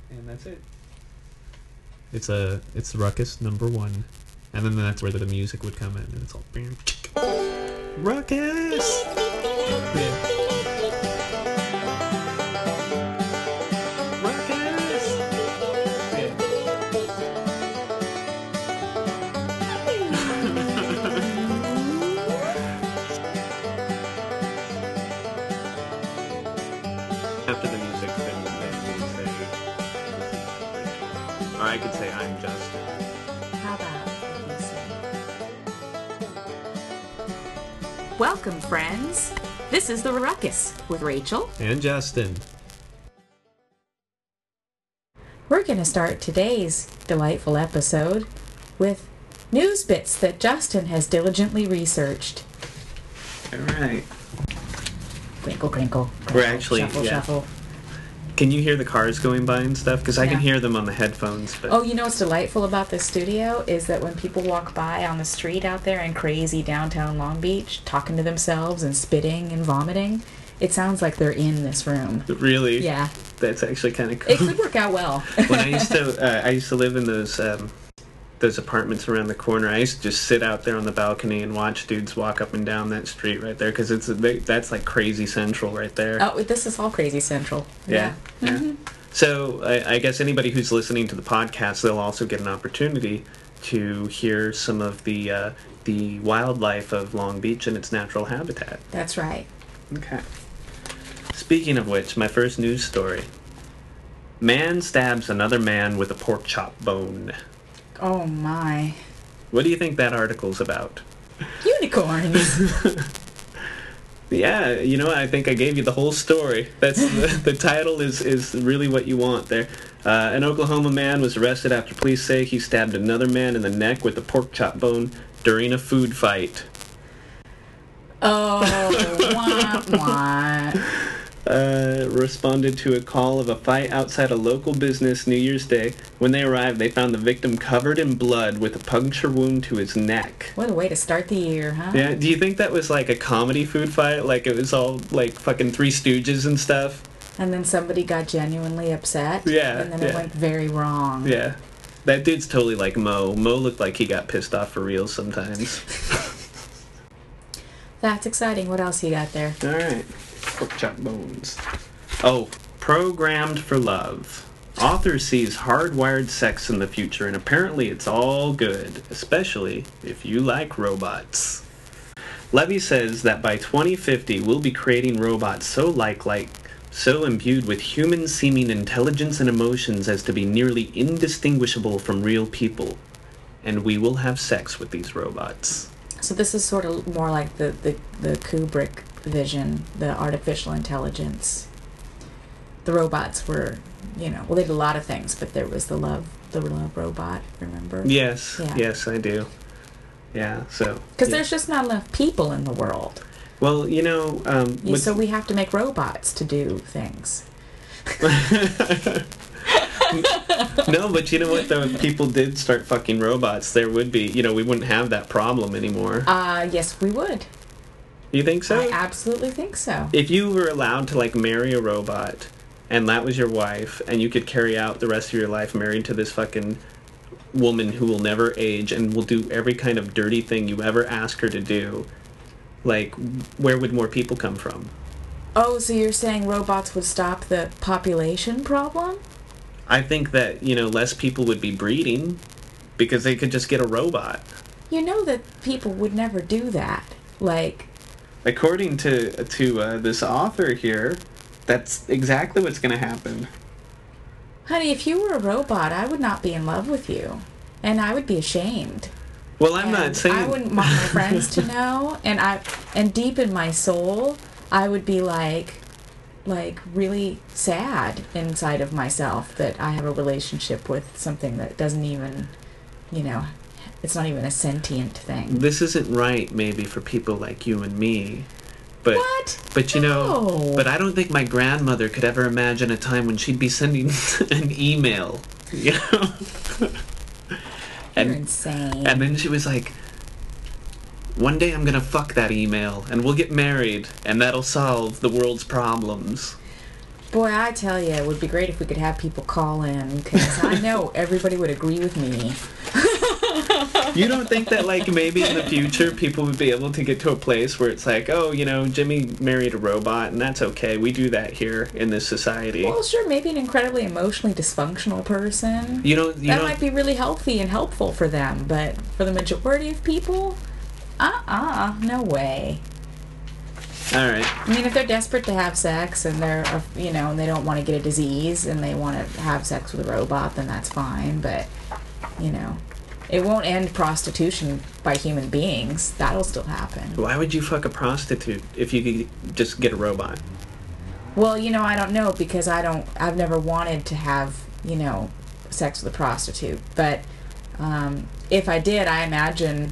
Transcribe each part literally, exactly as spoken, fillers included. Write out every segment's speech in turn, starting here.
and that's it. It's a it's Ruckus number one, and then that's where the music would come in, and it's all bam, Ruckus. Yeah. After the music, then then you say, or I could say, I'm Justin. How about what you say? Welcome, friends. This is The Ruckus with Rachel And Justin. We're going to start today's delightful episode with news bits that Justin has diligently researched. All right. Crinkle, crinkle. crinkle We're actually, shuffle, yeah. shuffle. Can you hear the cars going by and stuff? Because I can Yeah. hear them on the headphones. But Oh, you know what's delightful about this studio is that when people walk by on the street out there in crazy downtown Long Beach, talking to themselves and spitting and vomiting, it sounds like they're in this room. really, Yeah, that's actually kind of cool. it could work out well. When I used to, uh, I used to live in those um, those apartments around the corner. I used to just sit out there on the balcony and watch dudes walk up and down that street right there, because it's they, that's like crazy central right there. Oh, this is all crazy central. Yeah, yeah. Mhm. So I, I guess anybody who's listening to the podcast, they'll also get an opportunity to hear some of the uh, the wildlife of Long Beach and its natural habitat. That's right. Okay. Speaking of which, my first news story. Man stabs another man with a pork chop bone. Oh my. What do you think that article's about? Unicorns. Yeah, you know, I think I gave you the whole story. That's the, the title is, is really what you want there. Uh, an Oklahoma man was arrested after police say he stabbed another man in the neck with a pork chop bone during a food fight. Oh, wah, wah. Uh, responded to a call of a fight outside a local business New Year's Day. When they arrived, they found the victim covered in blood with a puncture wound to his neck. What a way to start the year, huh? Yeah, do you think that was like a comedy food fight? Like it was all like fucking Three Stooges and stuff? And then somebody got genuinely upset. Yeah, And then yeah. it went very wrong. Yeah. That dude's totally like Mo. Mo looked like he got pissed off for real sometimes. That's exciting. What else you got there? Alright. Pork chop bones. Oh, Programmed for Love. Author sees hardwired sex in the future, and apparently it's all good, especially if you like robots. Levy says that by twenty fifty, we'll be creating robots so like-like, so imbued with human-seeming intelligence and emotions as to be nearly indistinguishable from real people. And we will have sex with these robots. So this is sort of more like the, the, the Kubrick vision, the artificial intelligence. The robots were, you know, well, they did a lot of things, but there was the love, the love robot, remember? Yes, Yeah. yes, I do. Yeah, so... Because yeah. there's just not enough people in the world. Well, you know... Um, Yeah, with- so we have to make robots to do things. No, but you know what, though? If people did start fucking robots, there would be... You know, we wouldn't have that problem anymore. Uh, yes, we would. You think so? I absolutely think so. If you were allowed to, like, marry a robot, and that was your wife, and you could carry out the rest of your life married to this fucking woman who will never age and will do every kind of dirty thing you ever ask her to do, like, where would more people come from? Oh, so you're saying robots would stop the population problem? I think that, you know, less people would be breeding because they could just get a robot. You know that people would never do that. Like, According to to uh, this author here, that's exactly what's going to happen. honey, if you were a robot, I would not be in love with you. And I would be ashamed. Well, I'm And not saying... I wouldn't want my friends to know. And I, and deep in my soul, I would be like, like really sad inside of myself that I have a relationship with something that doesn't even, you know, it's not even a sentient thing. This isn't right, maybe, for people like you and me. But, What? But, you know, No. but I don't think my grandmother could ever imagine a time when she'd be sending an email, you know? You're and, insane. and then she was like, one day I'm gonna fuck that email, and we'll get married, and that'll solve the world's problems. Boy, I tell you, it would be great if we could have people call in, because I know everybody would agree with me. You don't think that, like, maybe in the future people would be able to get to a place where it's like, oh, you know, Jimmy married a robot, and that's okay. We do that here in this society. Well, sure, maybe an incredibly emotionally dysfunctional person. You don't. You that don't, might be really healthy and helpful for them, but for the majority of people, uh-uh, no way. All right. I mean, if they're desperate to have sex and they're, uh, you know, and they don't want to get a disease and they want to have sex with a robot, then that's fine. But, you know, it won't end prostitution by human beings. That'll still happen. Why would you fuck a prostitute if you could just get a robot? Well, you know, I don't know, because I don't, I've never wanted to have, you know, sex with a prostitute. But um, if I did, I imagine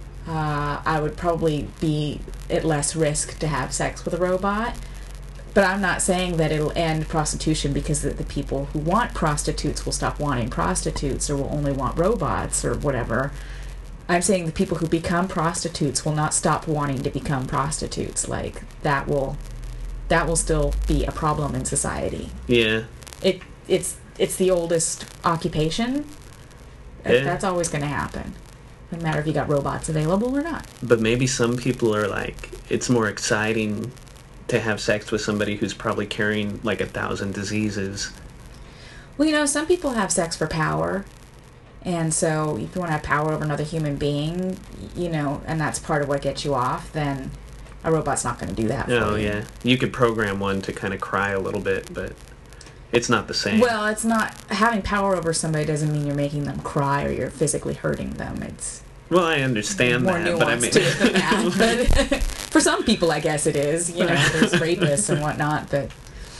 uh, I would probably be at less risk to have sex with a robot. But I'm not saying that it'll end prostitution because the, the people who want prostitutes will stop wanting prostitutes or will only want robots or whatever. I'm saying the people who become prostitutes will not stop wanting to become prostitutes. Like, that will that will still be a problem in society. Yeah. It it's it's the oldest occupation. Yeah. That's always going to happen. No matter if you got robots available or not. But maybe some people are like, it's more exciting to have sex with somebody who's probably carrying like a thousand diseases. Well, you know, some people have sex for power. And so if you want to have power over another human being, you know, and that's part of what gets you off, then a robot's not going to do that for Oh, you. yeah. You could program one to kind of cry a little bit, but it's not the same. Well, it's not, having power over somebody doesn't mean you're making them cry or you're physically hurting them. It's Well, I understand more that, nuance but I mean... to it than that. But for some people, I guess it is. You know, there's rapists and whatnot, but...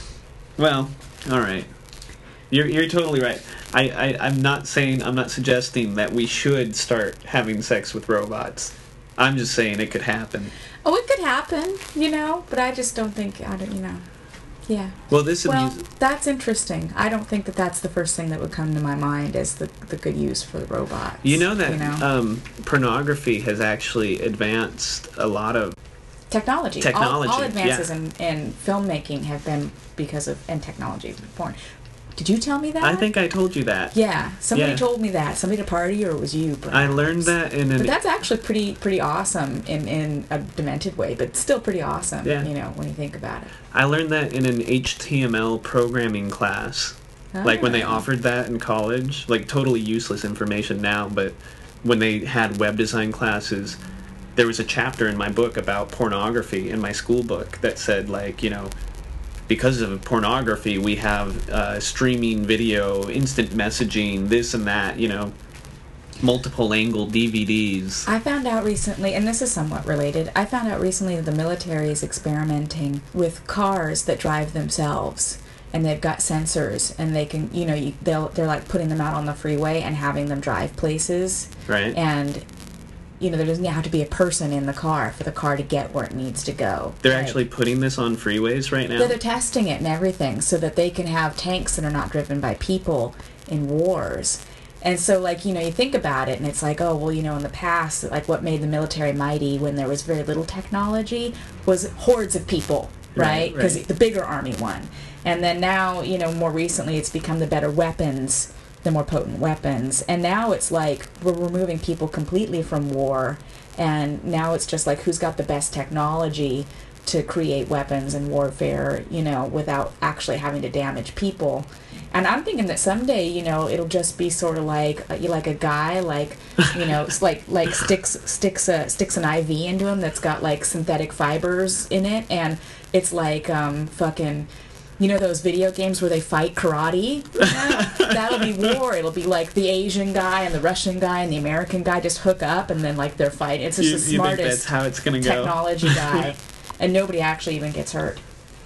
Well, all right. You're you're totally right. I, I, I'm not saying, I'm not suggesting that we should start having sex with robots. I'm just saying it could happen. Oh, it could happen, you know, but I just don't think, I don't, you know, yeah. Well, this Well, abuse... that's interesting. I don't think that that's the first thing that would come to my mind as the, the good use for the robots. You know that you know? Um, pornography has actually advanced a lot of... Technology. Technology, All, all advances yeah. in, in filmmaking have been because of, and technology, porn. Did you tell me that? I think I told you that. Yeah, somebody Yeah. told me that. Somebody at a party, or it was you, perhaps. I learned that in an... But that's actually pretty pretty awesome in, in a demented way, but still pretty awesome, Yeah. you know, when you think about it. I learned that in an H T M L programming class. Like when they Oh. offered that in college. Like totally useless information now, but when they had web design classes, there was a chapter in my book about pornography in my school book that said, like, you know, because of pornography, we have uh, streaming video, instant messaging, this and that, you know, multiple angle D V Ds. I found out recently, and this is somewhat related, I found out recently that the military is experimenting with cars that drive themselves. And they've got sensors, and they can, you know, you, they'll, they're like putting them out on the freeway and having them drive places. Right. And, you know, there doesn't have to be a person in the car for the car to get where it needs to go. They're Like, actually putting this on freeways right now? Yeah, they're testing it and everything so that they can have tanks that are not driven by people in wars. And so, like, you know, you think about it and it's like, oh, well, you know, in the past, like what made the military mighty when there was very little technology was hordes of people, Right, right? Because right. the bigger army won. And then now, you know, more recently it's become the better weapons, the more potent weapons. And now it's like we're removing people completely from war. And now it's just like who's got the best technology to create weapons and warfare, you know, without actually having to damage people. And I'm thinking that someday, you know, it'll just be sort of like uh, like a guy, like, you know, it's like like sticks sticks a sticks an I V into him that's got like synthetic fibers in it, and it's like um fucking. You know those video games where they fight karate? Yeah, that'll be war. It'll be like the Asian guy and the Russian guy and the American guy just hook up and then like they're fighting. It's just You, the you think smartest that's how it's going to go? technology guy. And nobody actually even gets hurt.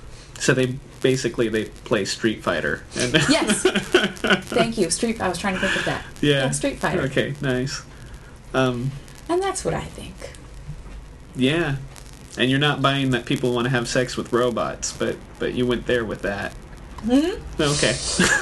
So they basically they play Street Fighter. And Yes. Thank you. Street I was trying to think of that. Yeah. Yeah, Street Fighter. Okay, nice. Um, And that's what I think. yeah. And you're not buying that people want to have sex with robots, but but you went there with that. Hmm? Okay.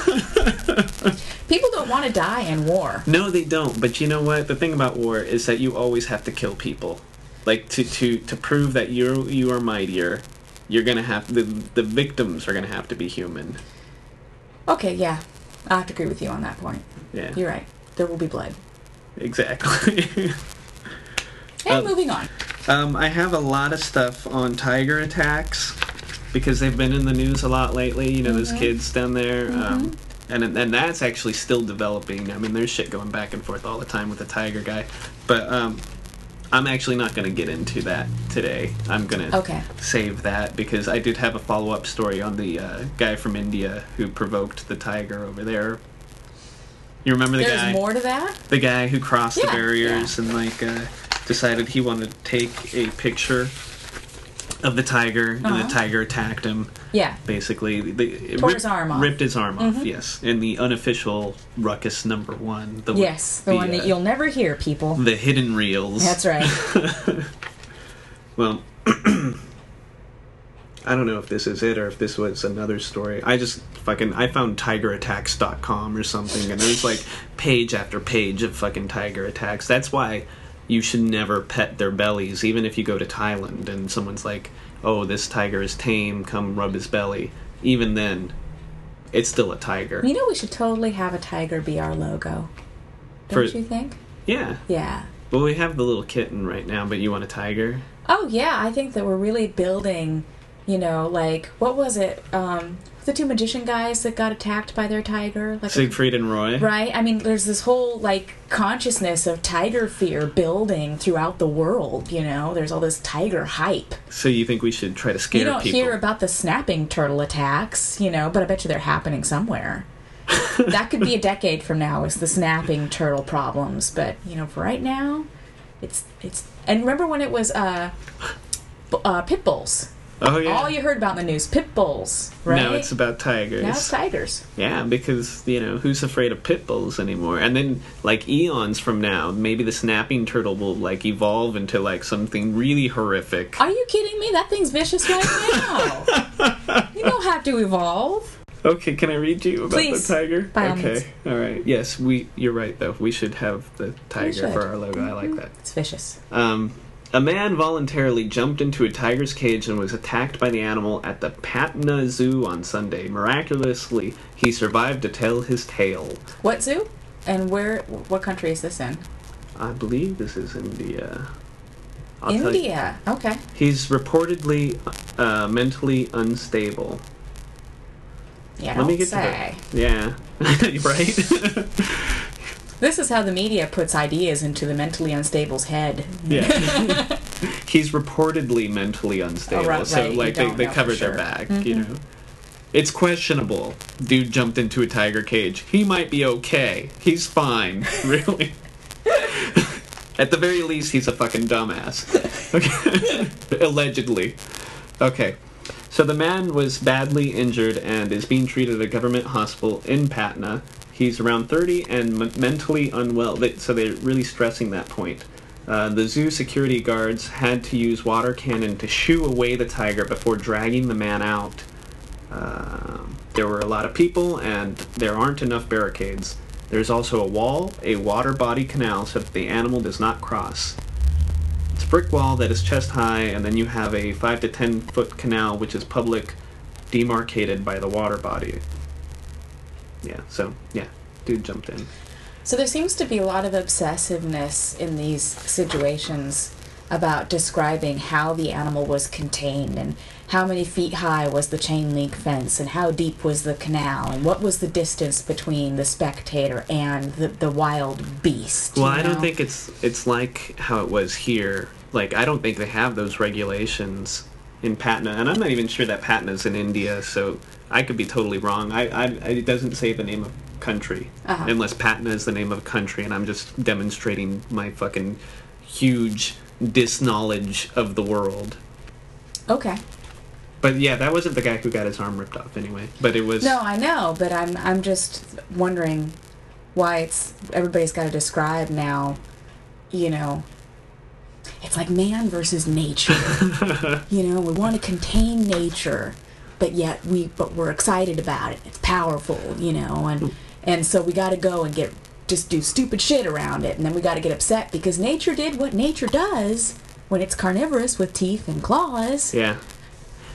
People don't want to die in war. No, they don't. But you know what? The thing about war is that you always have to kill people. Like to to to prove that you you are mightier, you're gonna have the the victims are gonna have to be human. Okay, yeah. I have to agree with you on that point. Yeah. You're right. There will be blood. Exactly. And Um, moving on. Um, I have a lot of stuff on tiger attacks because they've been in the news a lot lately. You know, those kids down there. Um, and and that's actually still developing. I mean, there's shit going back and forth all the time with the tiger guy. But um, I'm actually not going to get into that today. I'm going to Okay. save that because I did have a follow-up story on the uh, guy from India who provoked the tiger over there. You remember the There's guy? more to that? The guy who crossed the Yeah, barriers and like uh, decided he wanted to take a picture of the tiger, and Uh-huh. the tiger attacked him. Yeah. Basically, the, it Tore ripped, his arm off. ripped his arm off. Yes, in the unofficial Ruckus number one. The, Yes, the, one uh, that you'll never hear, people. the hidden reels. That's right. Well, I don't know if this is it or if this was another story. I just fucking I found tiger attacks dot com or something, and there's like page after page of fucking tiger attacks. That's why you should never pet their bellies, even if you go to Thailand and someone's like, "Oh, this tiger is tame. Come rub his belly." Even then, it's still a tiger. You know, we should totally have a tiger be our logo. Don't For- you think? Yeah. Yeah. Well, we have the little kitten right now, but you want a tiger? Oh, yeah, I think that we're really building, you know, like, what was it? Um, the two magician guys that got attacked by their tiger? Like Siegfried and Roy. Right? I mean, there's this whole, like, consciousness of tiger fear building throughout the world, you know? There's all this tiger hype. So you think we should try to scare You don't people? hear about the snapping turtle attacks, you know, but I bet you they're happening somewhere. That could be a decade from now, is the snapping turtle problems. But, you know, for right now, it's... it's. And remember when it was uh, b- uh, pit bulls? Oh, yeah. All you heard about in the news, pit bulls, right? Now it's about tigers. Now it's tigers. Yeah, because, you know, who's afraid of pit bulls anymore? And then, like, eons from now, maybe the snapping turtle will, like, evolve into, like, something really horrific. Are you kidding me? That thing's vicious right now. You don't have to evolve. Okay, can I read to you about Please, the tiger? by all okay, means. all right. Yes, we. You're right, though. We should have the tiger should. for our logo. I like that. It's vicious. Um, a man voluntarily jumped into a tiger's cage and was attacked by the animal at the Patna Zoo on Sunday. Miraculously, he survived to tell his tale. What zoo? And where? What country is this in? I believe this is India. I'll tell you. India. Okay. He's reportedly uh, mentally unstable. Yeah, Let don't me get say. to the... Yeah. Right? This is how the media puts ideas into the mentally unstable's head. Yeah. He's reportedly mentally unstable. Oh, right, so, right. You like, they, don't they know for covered their sure. back, Mhm. you know. It's questionable. Dude jumped into a tiger cage. He might be okay. He's fine. Really. At the very least, he's a fucking dumbass. Okay. Allegedly. Okay. So the man was badly injured and is being treated at a government hospital in Patna. He's around thirty and m- mentally unwell. They, so they're really stressing that point. Uh, the zoo security guards had to use water cannon to shoo away the tiger before dragging the man out. Uh, there were a lot of people, and there aren't enough barricades. There's also a wall, a water body canal, so that the animal does not cross. It's a brick wall that is chest high, and then you have a five to ten foot canal, which is public, demarcated by the water body. Yeah, so, yeah, dude jumped in. So there seems to be a lot of obsessiveness in these situations about describing how the animal was contained and how many feet high was the chain link fence and how deep was the canal and what was the distance between the spectator and the, the wild beast. Well, you I don't know? think it's it's like how it was here. Like, I don't think they have those regulations in Patna, and I'm not even sure that Patna's in India, so I could be totally wrong. I, I it doesn't say the name of country, Uh-huh. unless Patna is the name of a country, and I'm just demonstrating my fucking huge disknowledge of the world. Okay. But yeah, that wasn't the guy who got his arm ripped off anyway. But it was... No, I know, but I'm I'm just wondering why it's everybody's got to describe now, you know. It's like man versus nature. You know, we want to contain nature, but yet we but we're excited about it. It's powerful, you know, and and so we got to go and get just do stupid shit around it, and then we got to get upset because nature did what nature does when it's carnivorous with teeth and claws. Yeah.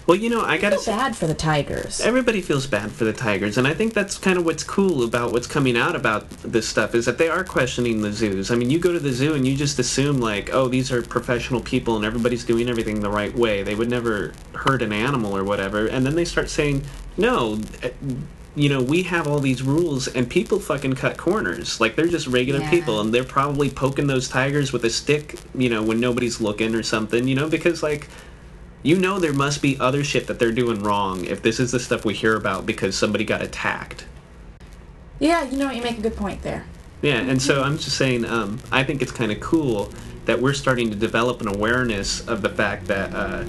Well, you know, I gotta feel say, bad for the tigers. everybody feels bad for the tigers, and I think that's kind of what's cool about what's coming out about this stuff, is that they are questioning the zoos. I mean, you go to the zoo and you just assume, like, oh, these are professional people and everybody's doing everything the right way. They would never hurt an animal or whatever. And then they start saying, no, eh, you know, we have all these rules, and people fucking cut corners. Like, they're just regular Yeah. people, and they're probably poking those tigers with a stick, you know, when nobody's looking or something, you know, because, like, you know there must be other shit that they're doing wrong if this is the stuff we hear about because somebody got attacked. Yeah, you know what? You make a good point there. Yeah, and so I'm just saying, um, I think it's kind of cool that we're starting to develop an awareness of the fact that uh,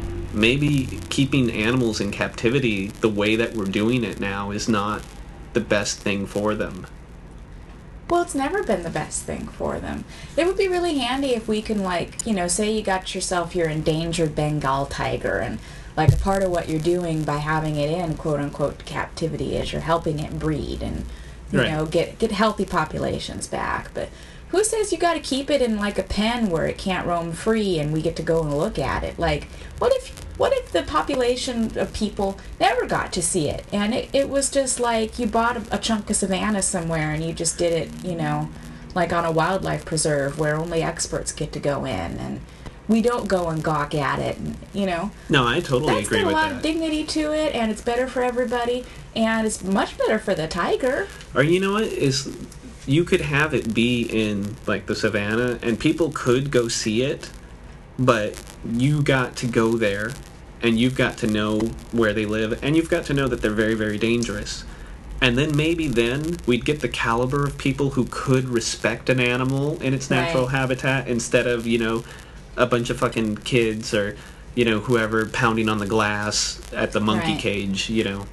maybe keeping animals in captivity the way that we're doing it now is not the best thing for them. Well, it's never been the best thing for them. It would be really handy if we can, like, you know, say you got yourself your endangered Bengal tiger, and, like, a part of what you're doing by having it in, quote-unquote, captivity is you're helping it breed and, you Right. know, get get healthy populations back. But who says you got to keep it in, like, a pen where it can't roam free and we get to go and look at it? Like, what if what if the population of people never got to see it, and it, it was just like you bought a, a chunk of savanna somewhere and you just did it, you know, like on a wildlife preserve where only experts get to go in, and we don't go and gawk at it, and, you know. No, I totally That's agree got a with lot that. of dignity to it, and it's better for everybody, and it's much better for the tiger. Or you know what is, you could have it be in like the savannah, and people could go see it, but you got to go there, and you've got to know where they live, and you've got to know that they're very, very dangerous. And then maybe then we'd get the caliber of people who could respect an animal in its natural Right. habitat, instead of, you know, a bunch of fucking kids or, you know, whoever pounding on the glass at the monkey Right. cage, you know.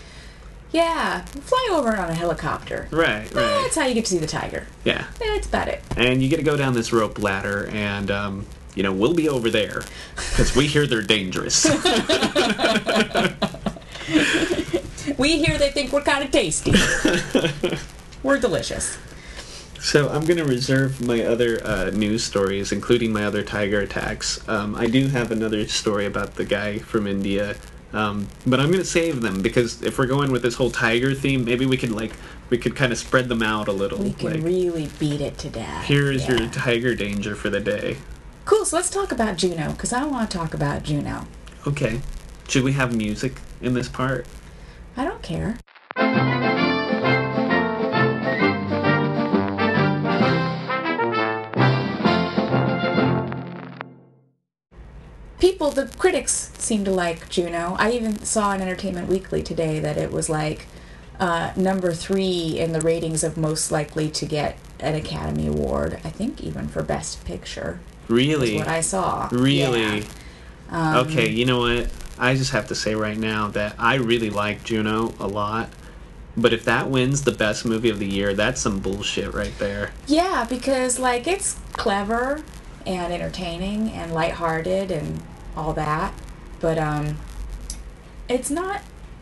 Yeah, fly over on a helicopter. Right, right. That's how you get to see the tiger. Yeah. Yeah, that's about it. And you get to go down this rope ladder, and, um, you know, we'll be over there, because we hear they're dangerous. We hear they think we're kind of tasty. We're delicious. So I'm going to reserve my other uh, news stories, including my other tiger attacks. Um, I do have another story about the guy from India, um, but I'm going to save them, because if we're going with this whole tiger theme, maybe we could, like, we could kind of spread them out a little. We can like, really beat it to death. here is Yeah. your tiger danger for the day. Cool, so let's talk about Juno, because I want to talk about Juno. Okay. Should we have music in this part? I don't care. People, the critics seem to like Juno. I even saw in Entertainment Weekly today that it was like uh, number three in the ratings of most likely to get an Academy Award. I think even for Best Picture. Really? Is what I saw. Really? Yeah. Um, Okay, you know what? I just have to say right now that I really like Juno a lot. But if that wins the best movie of the year, that's some bullshit right there. Yeah, because like it's clever and entertaining and lighthearted and all that, but um, it's not.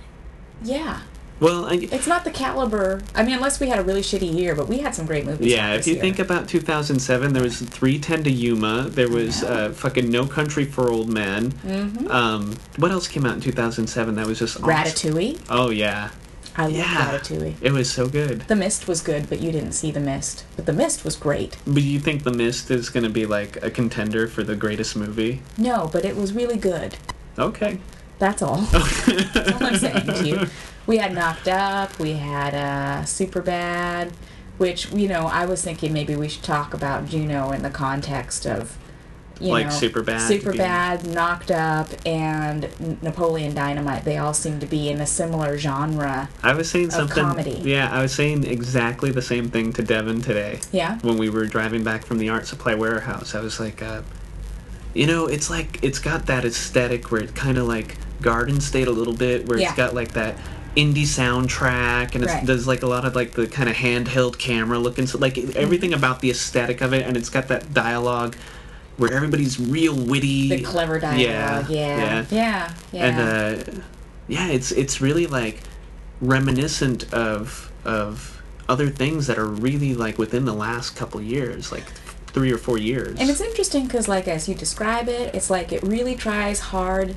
Yeah, Well, I, it's not the caliber. I mean, unless we had a really shitty year, but we had some great movies. yeah, out if this you year. think about two thousand seven, there was three ten to Yuma. There was know. uh, fucking No Country for Old Men. Mhm. Um, what else came out in two thousand seven that was just awesome? Ratatouille. Oh, yeah. I love Yeah. Ratatouille. It was so good. The Mist was good, but you didn't see The Mist. But The Mist was great. But you think The Mist is going to be like a contender for the greatest movie? No, but it was really good. Okay. That's all. That's all I'm saying to you. We had Knocked Up. We had uh, Superbad, which, you know, I was thinking maybe we should talk about Juno in the context of, you Like know, Superbad Superbad, Knocked Up, and N- Napoleon Dynamite. They all seem to be in a similar genre. I was saying Of something. comedy. Yeah, I was saying exactly the same thing to Devin today. Yeah? When we were driving back from the art supply warehouse. I was like, uh, you know, it's like, it's got that aesthetic where it kind of like Garden State a little bit, where Yeah. it's got like that indie soundtrack, and it Right. does like a lot of like the kind of handheld camera looking, so like everything about the aesthetic of it, and it's got that dialogue where everybody's real witty. The clever dialogue. Yeah, Yeah. yeah. Yeah. Yeah. And uh, yeah, it's it's really like reminiscent of of other things that are really like within the last couple years, like three or four years. And it's interesting because, like, as you describe it, it's like it really tries hard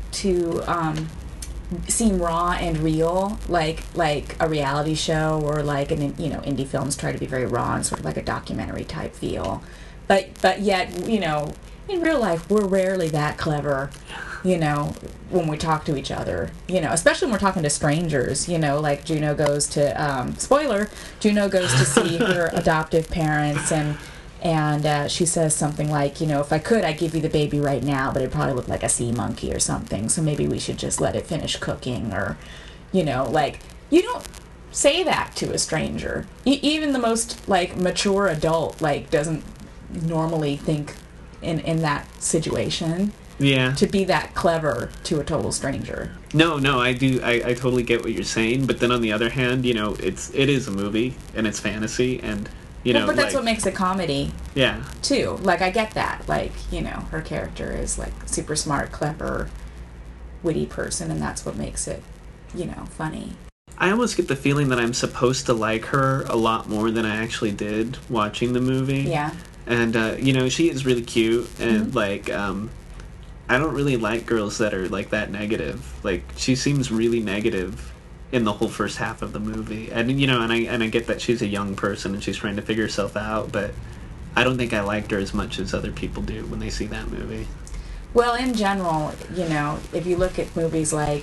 to um, seem raw and real, like like a reality show or like an you know indie films try to be very raw and sort of like a documentary type feel, but but yet you know in real life we're rarely that clever, you know, when we talk to each other, you know, especially when we're talking to strangers, you know, like Juno goes to um, spoiler, Juno goes to see her adoptive parents and. And uh, she says something like, you know, if I could, I'd give you the baby right now, but it'd probably look like a sea monkey or something. So maybe we should just let it finish cooking or, you know, like, you don't say that to a stranger. E- even the most, like, mature adult, like, doesn't normally think in, in that situation. Yeah. To be that clever to a total stranger. No, no, I do. I, I totally get what you're saying. But then on the other hand, you know, it's it is a movie and it's fantasy and... You know, well, but that's like, what makes a comedy, yeah, too. Like, I get that. Like, you know, her character is, like, super smart, clever, witty person, and that's what makes it, you know, funny. I almost get the feeling that I'm supposed to like her a lot more than I actually did watching the movie. Yeah. And, uh, you know, she is really cute, and, Mm-hmm. like, um, I don't really like girls that are, like, that negative. Like, she seems really negative in the whole first half of the movie. And, you know, and I and I get that she's a young person and she's trying to figure herself out, but I don't think I liked her as much as other people do when they see that movie. Well, in general, you know, if you look at movies like,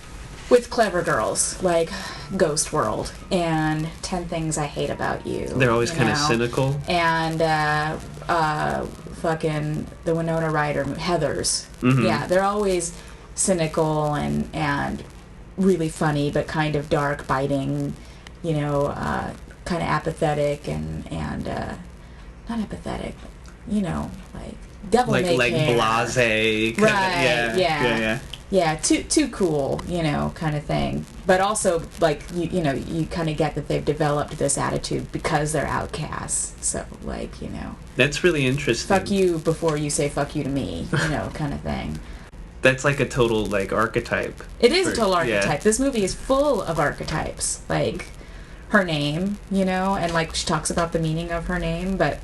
with clever girls, like Ghost World and ten Things I Hate About You. They're always kind of cynical. And, uh, uh, fucking the Winona Ryder, Heathers. Mm-hmm. Yeah, they're always cynical and, and really funny, but kind of dark, biting, you know, uh, kind of apathetic and, and uh, not apathetic, but, you know, like devil like may like care. blasé, kinda, Right, yeah, yeah. yeah, yeah. Yeah, too too cool, you know, kind of thing. But also, like, you you know, you kind of get that they've developed this attitude because they're outcasts. So, like, you know, That's really interesting. fuck you before you say fuck you to me, you know, kind of thing. That's like a total, like, archetype. It is for- a total yeah. archetype. This movie is full of archetypes. Like, her name, you know, and, like, she talks about the meaning of her name, but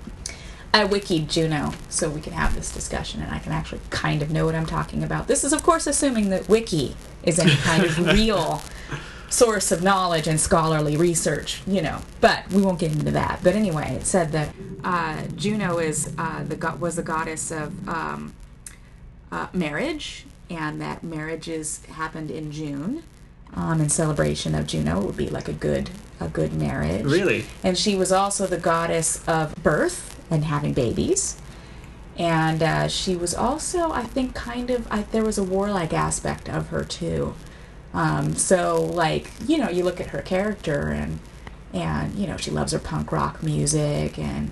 I wikied Juno so we can have this discussion and I can actually kind of know what I'm talking about. This is, of course, assuming that Wiki is any kind of real source of knowledge and scholarly research, you know, but we won't get into that. But anyway, it said that uh, Juno is uh, the go- was the goddess of um, uh, marriage, and that marriages happened in June. Um, in celebration of Juno, it would be like a good a good marriage. Really? And she was also the goddess of birth and having babies. And uh, she was also, I think, kind of, I, there was a warlike aspect of her too. Um, so, like, you know, you look at her character and, and you know, she loves her punk rock music and,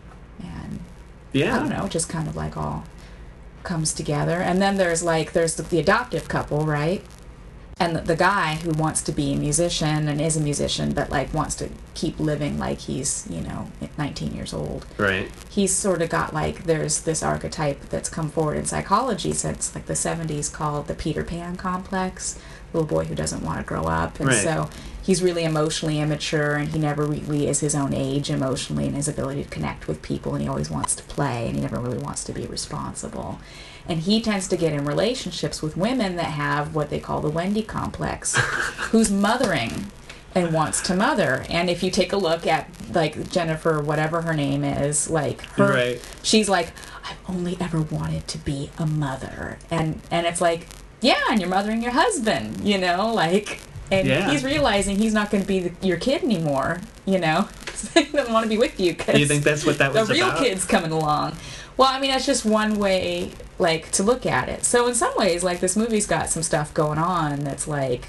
and Yeah. I don't know, just kind of like all comes together. And then there's like, there's the, the adoptive couple, right? And the, the guy who wants to be a musician and is a musician, but like wants to keep living like he's, you know, nineteen years old. Right. He's sort of got like, there's this archetype that's come forward in psychology since like the seventies called the Peter Pan complex, little boy who doesn't want to grow up. And Right. so he's really emotionally immature and he never really is his own age emotionally in his ability to connect with people, and he always wants to play and he never really wants to be responsible. And he tends to get in relationships with women that have what they call the Wendy complex, who's mothering and wants to mother. And if you take a look at, like, Jennifer, whatever her name is, like, her, Right. she's like, I've only ever wanted to be a mother. And, and it's like, yeah, and you're mothering your husband, you know, like, and Yeah. he's realizing he's not going to be the, your kid anymore, you know. He doesn't want to be with you because Do you think that's what that was the real about? kid's coming along. Well, I mean, that's just one way, like, to look at it. So in some ways, like, this movie's got some stuff going on that's, like,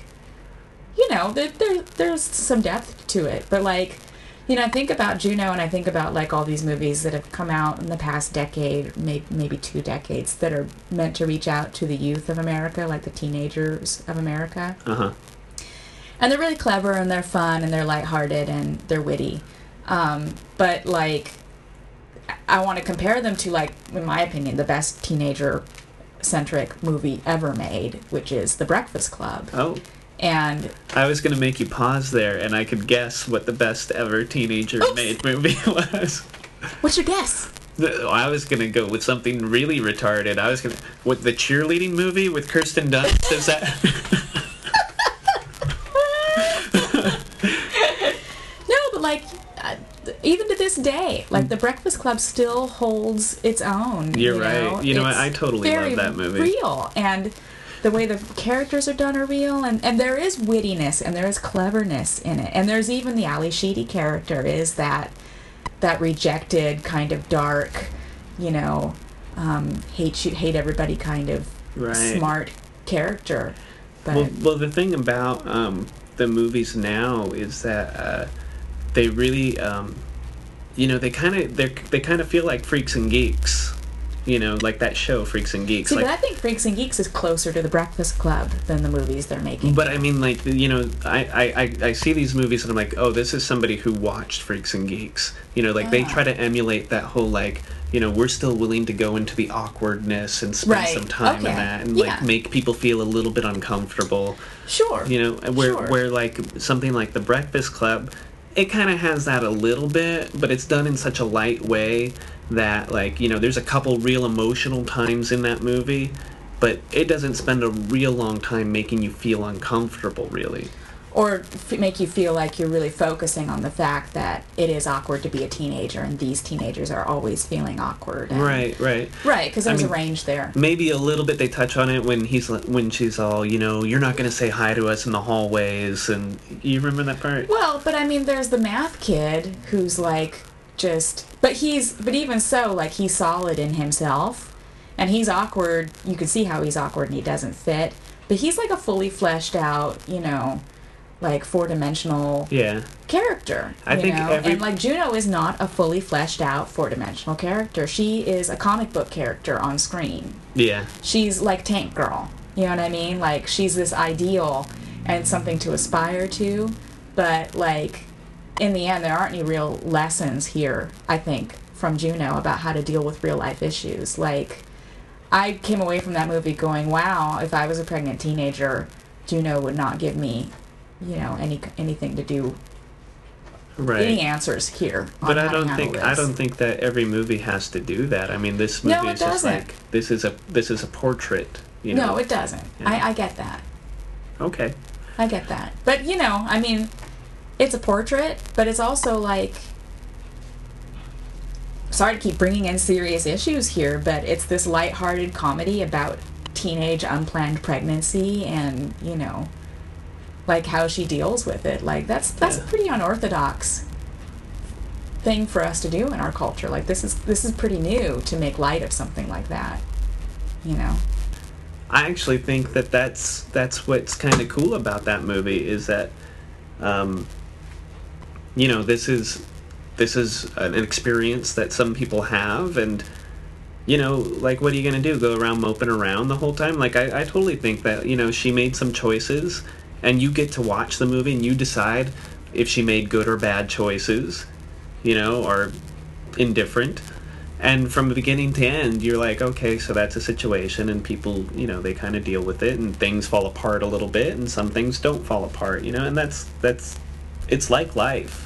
you know, there, there, there's some depth to it. But, like, you know, I think about Juno and I think about, like, all these movies that have come out in the past decade, maybe, maybe two decades, that are meant to reach out to the youth of America, like the teenagers of America. Uh-huh. And they're really clever and they're fun and they're lighthearted and they're witty. Um, but, like, I want to compare them to, like, in my opinion, the best teenager-centric movie ever made, which is The Breakfast Club. Oh. And I was going to make you pause there, and I could guess what the best ever teenager-made movie was. what's your guess? The- I was gonna go with something really retarded. I was gonna with the cheerleading movie with Kirsten Dunst. Is that? No, but like, uh, even to this day, like The Breakfast Club still holds its own. You're you right. know? You know, It's I, I totally very love that movie. Real, and the way the characters are done are real, and, and there is wittiness and there is cleverness in it, and there's even the Ali Sheedy character is that that rejected kind of dark, you know, um, hate you, hate everybody kind of Right. smart character. But Well, well, the thing about um, the movies now is that uh, they really, um, you know, they kind of they they kind of feel like Freaks and Geeks, you know, like that show Freaks and Geeks. see, like, but I think Freaks and Geeks is closer to The Breakfast Club than the movies they're making. But I mean, like, you know, I, I, I, I see these movies and I'm like, oh, this is somebody who watched Freaks and Geeks. You know, like, they Ah. try to emulate that whole, like, you know, we're still willing to go into the awkwardness and spend Right. some time Okay. in that and, Yeah. like, make people feel a little bit uncomfortable. Sure. You know, where, Sure. where like, something like The Breakfast Club, it kind of has that a little bit, but it's done in such a light way that, like, you know, there's a couple real emotional times in that movie, but it doesn't spend a real long time making you feel uncomfortable, really. Or f- make you feel like you're really focusing on the fact that it is awkward to be a teenager, and these teenagers are always feeling awkward. and- Right, right. Right, because there's I mean, a range there. Maybe a little bit they touch on it when he's when she's all, you know, you're not going to say hi to us in the hallways, and you remember that part? Well, but I mean, there's the math kid who's like just, but he's, but even so, like he's solid in himself, and he's awkward. You can see how he's awkward and he doesn't fit, but he's like a fully fleshed out, you know, like four dimensional Yeah. character. I you think know? every- and like Juno is not a fully fleshed out four dimensional character. She is a comic book character on screen. Yeah. She's like Tank Girl. You know what I mean? Like she's this ideal and something to aspire to, but like in the end there aren't any real lessons here, I think, from Juno about how to deal with real life issues. Like I came away from that movie going, wow, if I was a pregnant teenager, Juno would not give me, you know, any anything to do Right. any answers here. On But I how to don't handle think this. I don't think that every movie has to do that. I mean, this movie No, it is just doesn't. like this is a this is a portrait. You know. No, it doesn't. Yeah. I, I get that. Okay. I get that. But, you know, I mean, it's a portrait, but it's also like, sorry to keep bringing in serious issues here, but it's this lighthearted comedy about teenage unplanned pregnancy and, you know, like how she deals with it. Like that's that's Yeah. a pretty unorthodox thing for us to do in our culture. Like this is this is pretty new to make light of something like that. You know. I actually think that that's that's what's kind of cool about that movie is that, um, you know, this is this is an experience that some people have, and you know, like, what are you gonna do? Go around moping around the whole time? Like, I, I totally think that, you know, she made some choices, and you get to watch the movie and you decide if she made good or bad choices, you know, or indifferent. And from the beginning to end, you're like, okay, so that's a situation, and people, you know, they kind of deal with it, and things fall apart a little bit, and some things don't fall apart, you know, and that's, that's, it's like life.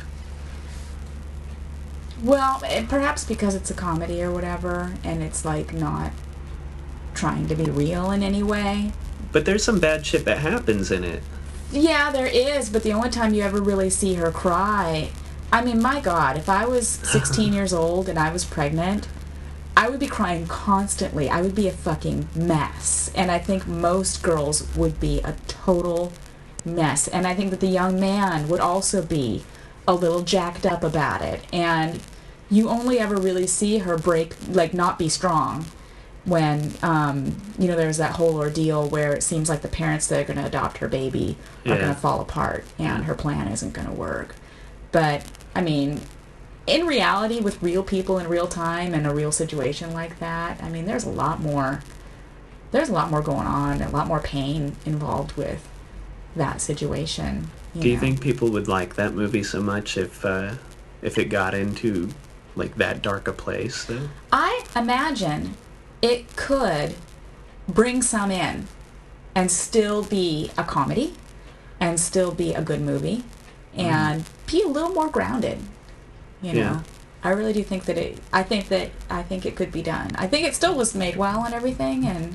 Well, it, perhaps because it's a comedy or whatever, and it's like not trying to be real in any way. But there's some bad shit that happens in it. Yeah, there is, but the only time you ever really see her cry, I mean, my God, if I was sixteen years old and I was pregnant, I would be crying constantly. I would be a fucking mess. And I think most girls would be a total mess. And I think that the young man would also be a little jacked up about it. And you only ever really see her break, like, not be strong when, um, you know, there's that whole ordeal where it seems like the parents that are going to adopt her baby are Yeah. going to fall apart and her plan isn't going to work. But, I mean, in reality, with real people in real time and a real situation like that, I mean, there's a lot more, there's a lot more going on, a lot more pain involved with that situation. You Do you know? think people would like that movie so much if, uh, if it got into, like, that dark a place, though? I imagine it could bring some in and still be a comedy and still be a good movie and be a little more grounded, you know. Yeah. I really do think that it. I think that I think it could be done. I think it still was made well and everything, and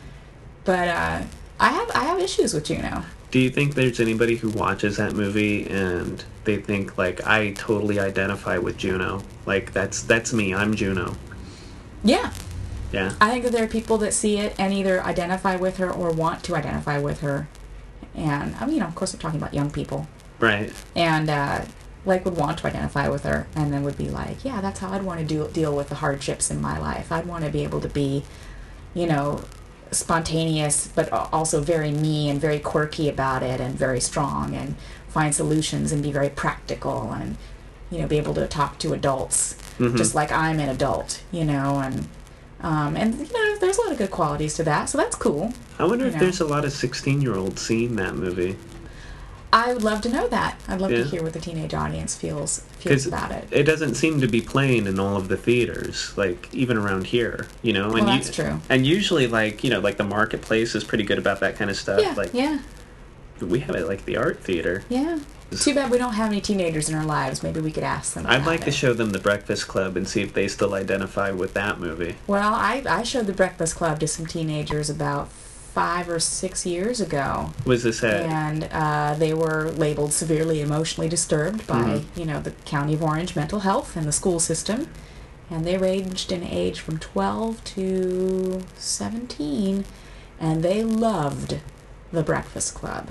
but uh, I have I have issues with Juno. Do you think there's anybody who watches that movie and they think like I totally identify with Juno? Like that's that's me. I'm Juno. Yeah. Yeah. I think that there are people that see it and either identify with her or want to identify with her, and I mean, you know, of course, I'm talking about young people. Right. And uh, like would want to identify with her, and then would be like, yeah, that's how I'd want to do, deal with the hardships in my life. I'd want to be able to be, you know, spontaneous, but also very me and very quirky about it, and very strong, and find solutions and be very practical, and you know, be able to talk to adults Mm-hmm. just like I'm an adult, you know, and um, and you know, there's a lot of good qualities to that, so that's cool. I wonder you if know. there's a lot of sixteen-year-olds seeing that movie. I would love to know that. I'd love Yeah. to hear what the teenage audience feels feels 'Cause about it. It doesn't seem to be playing in all of the theaters, like even around here, you know. And Well, you- that's true. And usually, like you know, like the Marketplace is pretty good about that kind of stuff. Yeah, like yeah, we have it like the art theater. yeah. Too bad we don't have any teenagers in our lives. Maybe we could ask them. I'd about like to it. show them The Breakfast Club and see if they still identify with that movie. Well, I I showed The Breakfast Club to some teenagers about five or six years ago, Was this at? and uh, they were labeled severely emotionally disturbed by Mhm. you know the County of Orange mental health and the school system, and they ranged in age from twelve to seventeen, and they loved The Breakfast Club.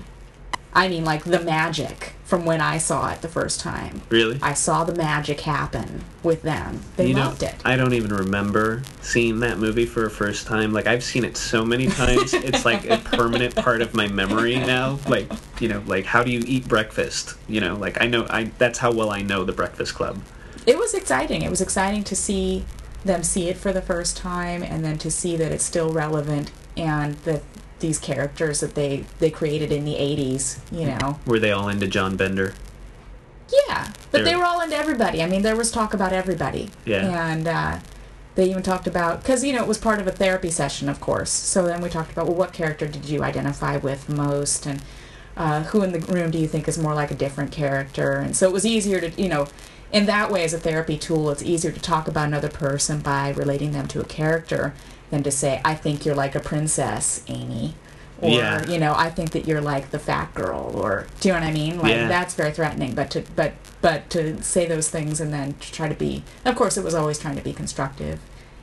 I mean, like the magic from when I saw it the first time. Really? I saw the magic happen with them. They you loved know, it. I don't even remember seeing that movie for a first time. Like I've seen it so many times, it's like a permanent part of my memory now. Like you know, like how do you eat breakfast? You know, like I know I. That's how well I know The Breakfast Club. It was exciting. It was exciting to see them see it for the first time, and then to see that it's still relevant, and that these characters that they, they created in the eighties, you know. Were they all into John Bender? Yeah, but They're- they were all into everybody. I mean, there was talk about everybody. Yeah. And uh, they even talked about, because, you know, it was part of a therapy session, of course. So then we talked about, well, what character did you identify with most? And uh, who in the room do you think is more like a different character? And so it was easier to, you know, in that way, as a therapy tool, it's easier to talk about another person by relating them to a character than to say, I think you're like a princess, Amy. Or, Yeah. you know, I think that you're like the fat girl, or, do you know what I mean? Like, Yeah. that's very threatening, but to, but, but to say those things and then to try to be, of course, it was always trying to be constructive,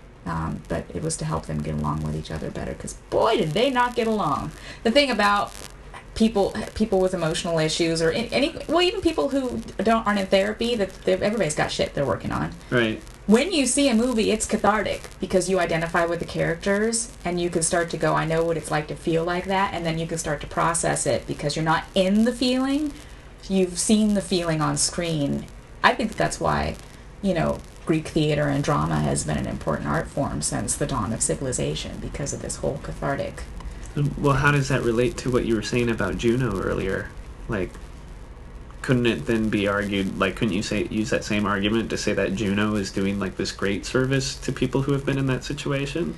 um, but it was to help them get along with each other better, because boy, did they not get along. The thing about people people with emotional issues, or any, well, even people who don't aren't in therapy, that they've- everybody's got shit they're working on. Right. When you see a movie, it's cathartic because you identify with the characters, and you can start to go, I know what it's like to feel like that, and then you can start to process it because you're not in the feeling, you've seen the feeling on screen. I think that's why, you know, Greek theater and drama has been an important art form since the dawn of civilization, because of this whole cathartic. Well, how does that relate to what you were saying about Juno earlier? Like, couldn't it then be argued, like, couldn't you say use that same argument to say that Juno is doing, like, this great service to people who have been in that situation?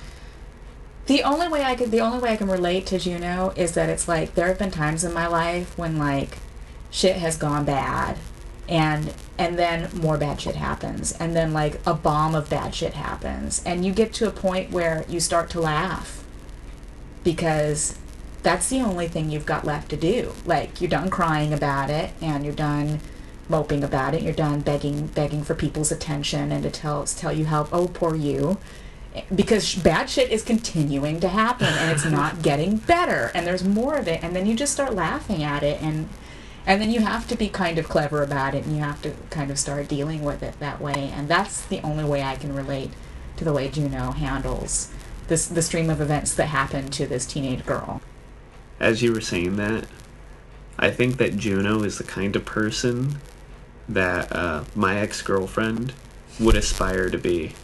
The only way I could, the only way I can relate to Juno is that it's like, there have been times in my life when, like, shit has gone bad, and and then more bad shit happens, and then, like, a bomb of bad shit happens, and you get to a point where you start to laugh because that's the only thing you've got left to do. Like, you're done crying about it, and you're done moping about it, you're done begging begging for people's attention and to tell tell you how, oh, poor you, because sh- bad shit is continuing to happen, and it's not getting better, and there's more of it, and then you just start laughing at it, and and then you have to be kind of clever about it, and you have to kind of start dealing with it that way, and that's the only way I can relate to the way Juno handles this the stream of events that happen to this teenage girl. As you were saying that, I think that Juno is the kind of person that uh, my ex-girlfriend would aspire to be.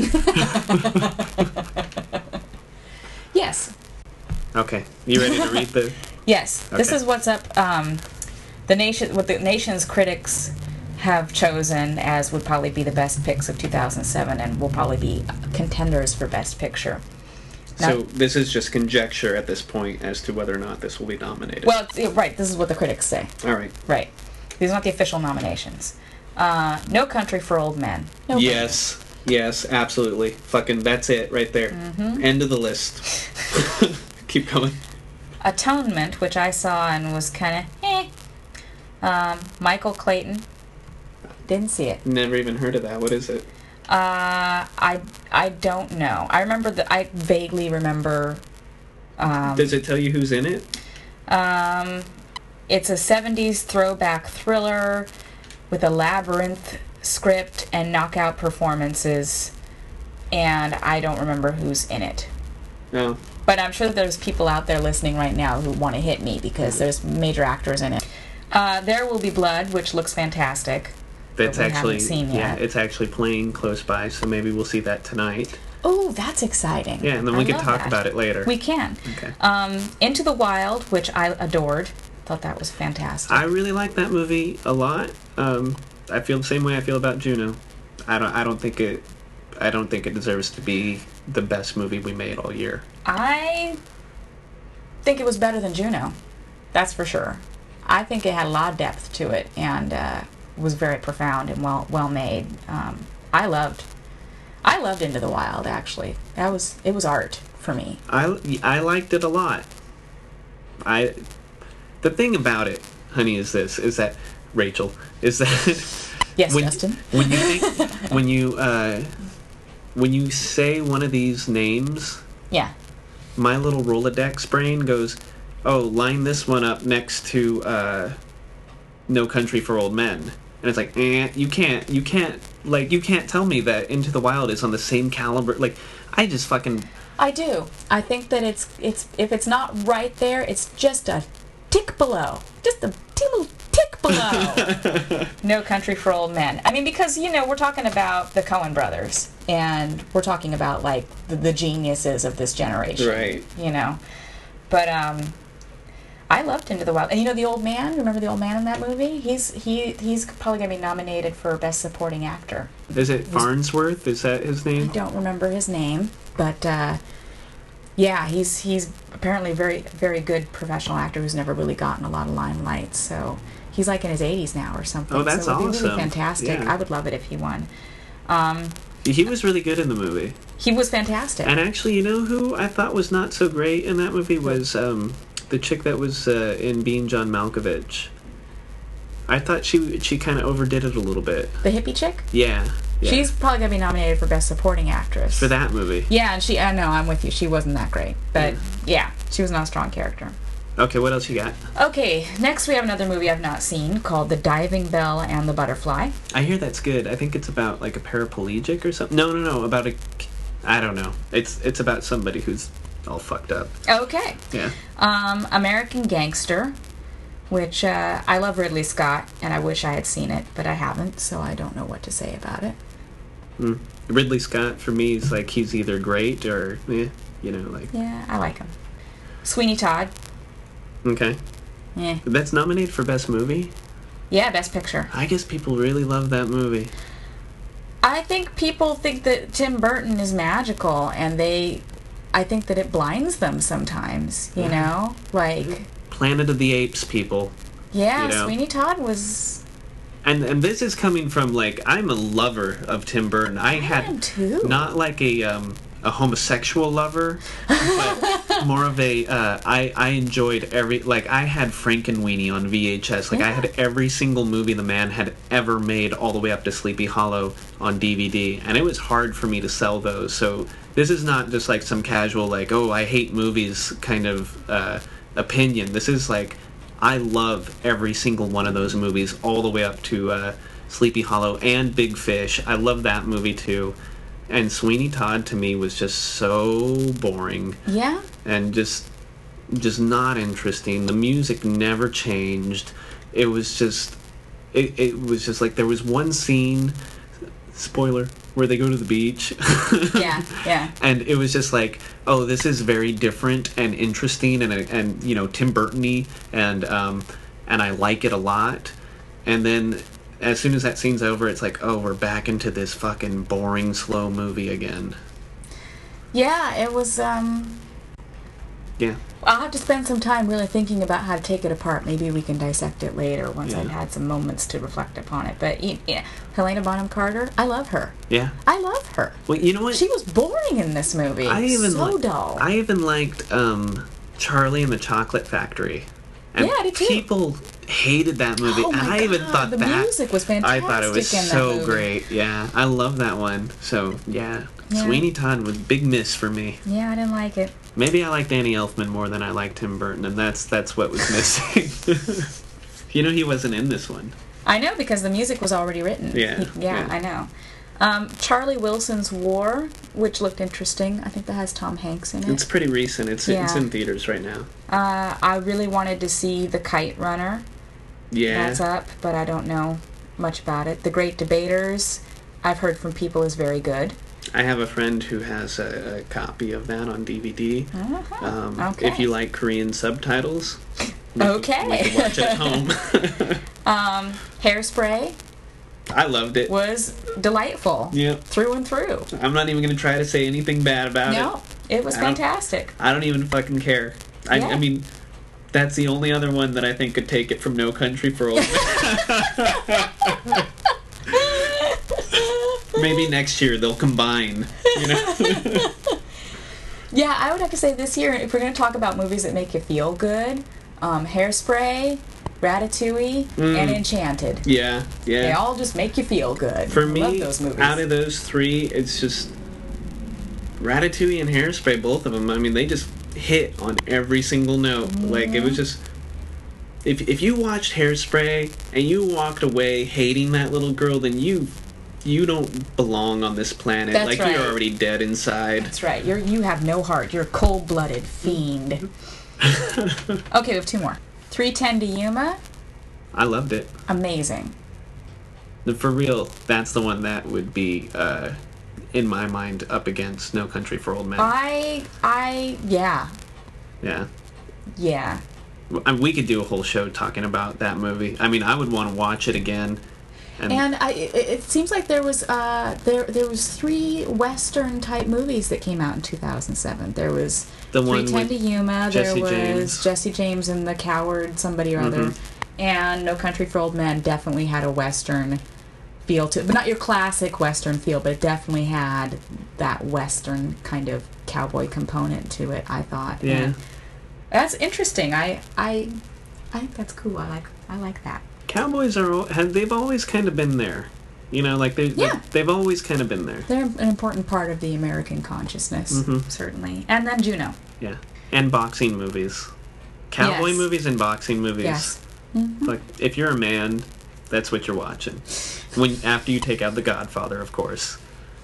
Yes. Okay, you ready to read the... Yes. This Okay. is what's up. Um, the nation, what the nation's critics have chosen as would probably be the best picks of two thousand seven, and will probably be contenders for Best Picture. Now- So this is just conjecture at this point as to whether or not this will be nominated. Well, it's, right. This is what the critics say. All right. Right. These are not the official nominations. Uh, No Country for Old Men. No Yes. Yes, absolutely. Fucking, that's it right there. Mm-hmm. End of the list. Keep going. Atonement, which I saw and was kind of eh. Um, Michael Clayton. Didn't see it. Never even heard of that. What is it? Uh, I I don't know. I remember that. I vaguely remember. Um, Does it tell you who's in it? Um, it's a seventies throwback thriller with a labyrinth script and knockout performances, and I don't remember who's in it. No. But I'm sure that there's people out there listening right now who want to hit me because there's major actors in it. Uh, There Will Be Blood, which looks fantastic. That's we actually haven't seen yeah, yet. it's actually playing close by, so maybe we'll see that tonight. Oh, that's exciting. Yeah, and then we I can love talk that. about it later. We can. Okay. Um, Into the Wild, which I adored. Thought that was fantastic. I really like that movie a lot. Um, I feel the same way I feel about Juno. I don't. I don't think it. I don't think it deserves to be the best movie we made all year. I think it was better than Juno. That's for sure. I think it had a lot of depth to it and uh, was very profound and well well made. Um, I loved. I loved Into the Wild. Actually, that was it was art for me. I I liked it a lot. I. The thing about it, honey, is this: is that Rachel is that. Yes, when, Justin. When you think, when you uh, when you say one of these names, Yeah. my little Rolodex brain goes, "Oh, line this one up next to uh, No Country for Old Men," and it's like, eh, you can't, you can't, like, you can't tell me that Into the Wild is on the same caliber. Like, I just fucking. I do. I think that it's it's if it's not right there, it's just a tick below, just a teeny little tick below. No Country for Old Men. I mean, because you know we're talking about the Coen brothers, and we're talking about like the, the geniuses of this generation, Right. You know, but um, I loved Into the Wild, and you know the old man. Remember the old man in that movie? He's he he's probably gonna be nominated for Best Supporting Actor. Is it Farnsworth? Is that his I name? don't remember his name, but uh, yeah, he's he's apparently a very very good professional actor who's never really gotten a lot of limelight. So he's like in his eighties now or something. Oh, that's so it would be awesome. really fantastic. Yeah. I would love it if he won. Um, He was really good in the movie. he was fantastic. And actually, you know who I thought was not so great in that movie was um, the chick that was uh, in Being John Malkovich. I thought she she kind of overdid it a little bit. The hippie chick. Yeah, yeah. She's probably gonna be nominated for Best Supporting Actress for that movie. Yeah, and she. I know I'm with you. She wasn't that great, but yeah, she was not a strong character. Okay, what else you got? Okay, next we have another movie I've not seen called The Diving Bell and the Butterfly. I hear that's good. I think it's about like a paraplegic or something. No, no, no. About a. I don't know. It's it's about somebody who's all fucked up. Okay. Yeah. Um, American Gangster, which uh, I love Ridley Scott, and I wish I had seen it, but I haven't, so I don't know what to say about it. Mm. Ridley Scott for me is like he's either great or eh, you know, like. Yeah, I like him. Sweeney Todd. Okay. Yeah. That's nominated for Best Movie? Yeah, Best Picture. I guess people really love that movie. I think people think that Tim Burton is magical, and they... I think that it blinds them sometimes, you know? Like... Planet of the Apes, people. Yeah, you know? Sweeney Todd was... And and this is coming from, like, I'm a lover of Tim Burton. I, I had am too. not like a um, a homosexual lover, but more of a uh, I I enjoyed every like I had Frankenweenie on V H S. Like Yeah. I had every single movie the man had ever made, all the way up to Sleepy Hollow on D V D, and it was hard for me to sell those. So this is not just like some casual like oh I hate movies kind of uh, opinion. This is like. I love every single one of those movies, all the way up to uh, Sleepy Hollow and Big Fish. I love that movie too. And Sweeney Todd to me was just so boring Yeah? and just just not interesting. The music never changed. It was just it, it was just like there was one scene, spoiler, where they go to the beach. Yeah, yeah. And it was just like, oh, this is very different and interesting and and you know Tim Burton-y and um and I like it a lot. And then as soon as that scene's over, it's like, oh, we're back into this fucking boring slow movie again. Yeah, it was, um... Yeah. I'll have to spend some time really thinking about how to take it apart. Maybe we can dissect it later once Yeah. I've had some moments to reflect upon it. But y- yeah, Helena Bonham Carter, I love her. Yeah. I love her. Well, you know what? She was boring in this movie. I even so li- dull. I even liked um, Charlie and the Chocolate Factory. And Yeah, I did too. people hated that movie, Oh and my I even God, thought the that music was I thought it was fantastic in that so movie. great. Yeah, I love that one. So yeah, Yeah. Sweeney Todd was a big miss for me. Yeah, I didn't like it. Maybe I liked Danny Elfman more than I liked Tim Burton, and that's that's what was missing. You know, he wasn't in this one. I know because the music was already written. Yeah, He- yeah, yeah. I know. Um, Charlie Wilson's War, which looked interesting. I think that has Tom Hanks in it. It's pretty recent. It's it's Yeah. in theaters right now. Uh, I really wanted to see The Kite Runner. Yeah. That's up, but I don't know much about it. The Great Debaters, I've heard from people is very good. I have a friend who has a, a copy of that on D V D. Uh-huh. Um, Okay. If you like Korean subtitles, we can- Okay. we can watch it at home. Um, Hairspray I loved it. was delightful. Yep. Through and through. I'm not even going to try to say anything bad about No, it. it was I don't- fantastic. I don't even fucking care. I, Yeah. I mean, that's the only other one that I think could take it from No Country for Old Men. Maybe next year they'll combine. You know. Yeah, I would have to say this year, if we're going to talk about movies that make you feel good, um, Hairspray, Ratatouille, Mm. and Enchanted. Yeah, yeah. They all just make you feel good. For I me, love those movies. out of those three, it's just Ratatouille and Hairspray, both of them. I mean, they just hit on every single note. Mm-hmm. Like, it was just... If, if you watched Hairspray and you walked away hating that little girl, then you you don't belong on this planet. That's like, right. you're already dead inside. That's right. You're you have no heart. You're a cold-blooded fiend. Okay, we have two more. three ten to Yuma, I loved it. amazing. The- For real, that's the one that would be, uh, in my mind, up against No Country for Old Men. I I yeah yeah. yeah. I mean, we could do a whole show talking about that movie. I mean, I would want to watch it again. And, And I, it, it seems like there was uh there there was three Western type movies that came out in two thousand seven. There was the one three ten with to Yuma. Jesse there was James. Jesse James and the Coward, somebody or other, Mhm. and No Country for Old Men definitely had a Western feel to it, but not your classic Western feel, but it definitely had that Western kind of cowboy component to it. I thought. Yeah. And that's interesting. I I I think that's cool. I like I like that. Cowboys are al- have they've always kind of been there, you know, like they Yeah. they've always kind of been there. They're an important part of the American consciousness, Mhm. certainly. And then Juno. Yeah, and boxing movies, cowboy Yes. movies, and boxing movies. Yes. Mhm. Like if you're a man, that's what you're watching. When after you take out The Godfather, of course.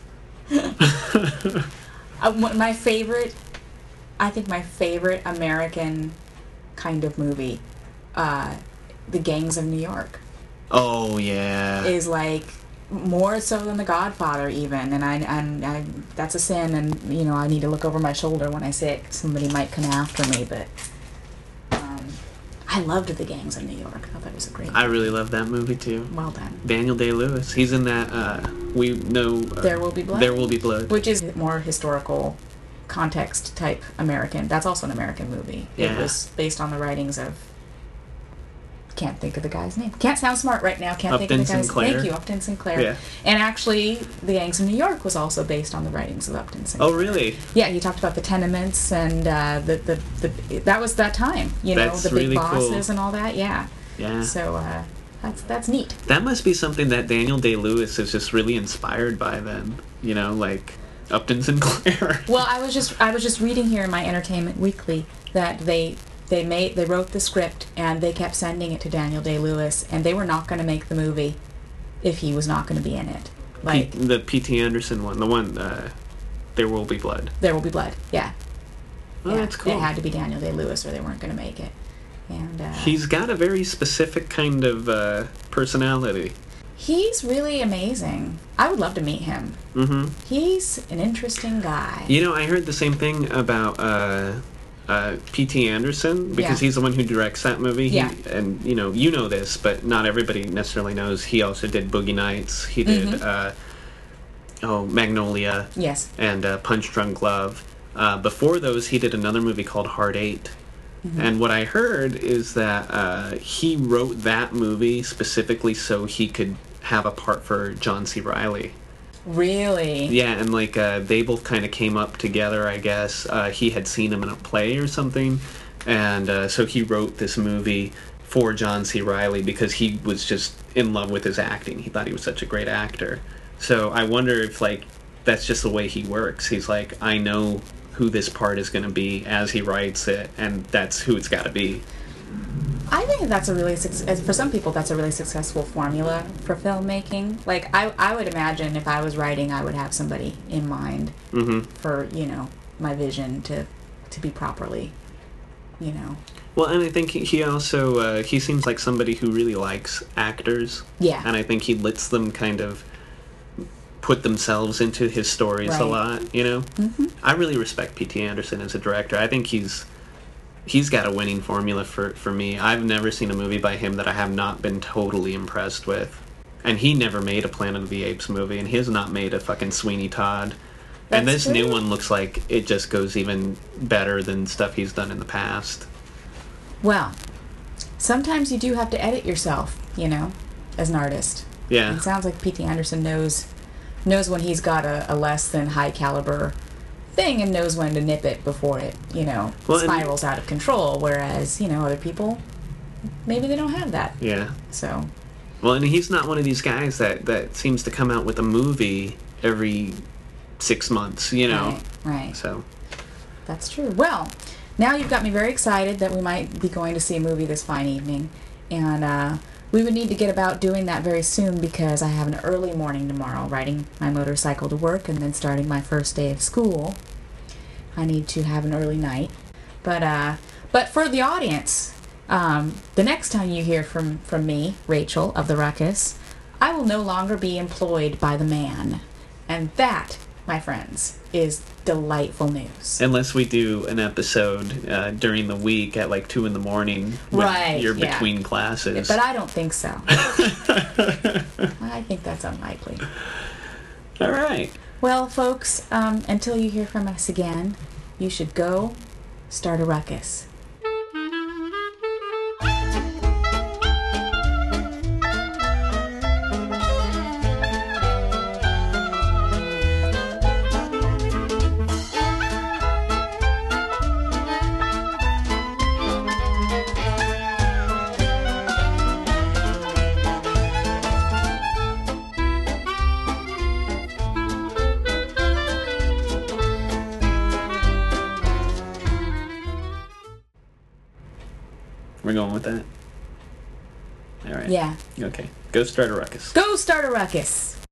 Uh, one- my favorite, I think my favorite American kind of movie, uh, The Gangs of New York, Oh yeah. is like more so than The Godfather even, and I and I that's a sin, and you know I need to look over my shoulder when I say it. 'Cause somebody might come after me, but um, I loved The Gangs of New York. I thought that was a great. I really love that movie too. Well done. Daniel Day-Lewis. He's in that. Uh, we know. Uh, There Will Be Blood. There Will Be Blood. Which is more historical context type American. That's also an American movie. It Yeah. was based on the writings of. Can't think of the guy's name. Can't sound smart right now. Can't think of Upton the guy's Sinclair. Thank you, Upton Sinclair. Yeah. And actually, The Gangs of New York was also based on the writings of Upton Sinclair. Oh really? Yeah, he talked about the tenements and uh, the, the the that was that time. You know, That's the big really cool. bosses and all that. Yeah. Yeah. So uh, that's that's neat. That must be something that Daniel Day-Lewis is just really inspired by then. You know, like Upton Sinclair. Well, I was just I was just reading here in my Entertainment Weekly that they they made they wrote the script and they kept sending it to Daniel Day-Lewis, and they were not going to make the movie if he was not going to be in it. Like P- the P T Anderson one, the one, uh, There Will Be Blood. There Will Be Blood. Yeah. Oh, yeah. that's cool. It had to be Daniel Day-Lewis or they weren't going to make it. And uh, He's got a very specific kind of uh, personality. he's really amazing. I would love to meet him. Mm-hmm. He's an interesting guy. You know, I heard the same thing about uh, uh, P T Anderson, because Yeah. he's the one who directs that movie. He, Yeah. And, you know, you know this, but not everybody necessarily knows. He also did Boogie Nights. He did, Mhm. uh, oh, Magnolia. Yes. And uh, Punch Drunk Love. Uh, before those, he did another movie called Heart Eight, Mm-hmm. And what I heard is that uh, he wrote that movie specifically so he could have a part for John C. Reilly. Really? Yeah, and like uh, they both kind of came up together, I guess. Uh, he had seen him in a play or something, and uh, so he wrote this movie for John C. Reilly because he was just in love with his acting. He thought he was such a great actor. So I wonder if like that's just the way he works. He's like, I know who this part is going to be as he writes it, and that's who it's got to be. I think that's a really suc- for some people that's a really successful formula for filmmaking. Like I, I would imagine if I was writing, I would have somebody in mind Mm-hmm. for you know my vision to to be properly, you know. Well, and I think he also uh, he seems like somebody who really likes actors. Yeah. And I think he lets them kind of put themselves into his stories Right. a lot, you know? Mm-hmm. I really respect P T Anderson as a director. I think he's he's got a winning formula for, for me. I've never seen a movie by him that I have not been totally impressed with. And he never made a Planet of the Apes movie, and he has not made a fucking Sweeney Todd. And That's this new true. one looks like it just goes even better than stuff he's done in the past. Well, sometimes you do have to edit yourself, you know, as an artist. Yeah. It sounds like P T Anderson knows knows when he's got a, a less than high caliber thing and knows when to nip it before it, you know, Well, and- spirals out of control. Whereas, you know, other people, maybe they don't have that. Yeah. So, Well, and he's not one of these guys that, that seems to come out with a movie every six months, you know? right, right. So, That's true. Well, now you've got me very excited that we might be going to see a movie this fine evening. And uh, we would need to get about doing that very soon because I have an early morning tomorrow, riding my motorcycle to work and then starting my first day of school. I need to have an early night. But uh, but for the audience, um, the next time you hear from, from me, Rachel of the Ruckus, I will no longer be employed by the man. And that, my friends, is delightful news. unless we do an episode uh, during the week at like two in the morning when Right, you're yeah. between classes. But I don't think so. I think that's unlikely. All right. Well, folks, um, until you hear from us again, you should go start a ruckus. We're going with that? All right. Yeah. Okay. Go start a ruckus. Go start a ruckus.